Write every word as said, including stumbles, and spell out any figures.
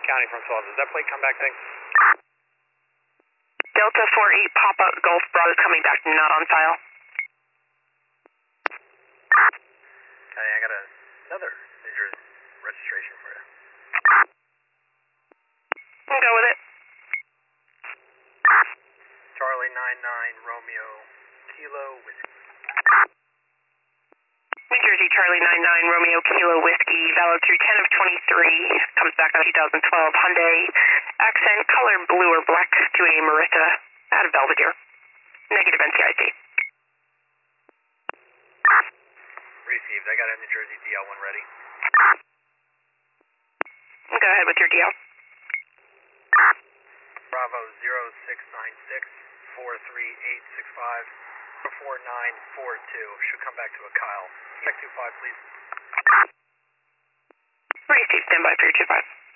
County from twelve. Does that plate come back thing? Delta four eight Papa Golf Bravo coming back, not on file. Okay, I got a, another New Jersey registration for you. We'll go with it. Charlie nine nine Romeo Kilo Whiskey. New Jersey Charlie nine nine Romeo Kilo Whiskey, valid through ten of twenty-three, comes back on two thousand twelve Hyundai Accent, color blue or black to a Marissa out of Belvedere. Negative N C I C. Received. I got a New Jersey D L one ready. Go ahead with your D L. Bravo zero six nine six four three eight six five four nine four two. Should come back to a Kyle. Check two five, please. Receive, stand by for your two five.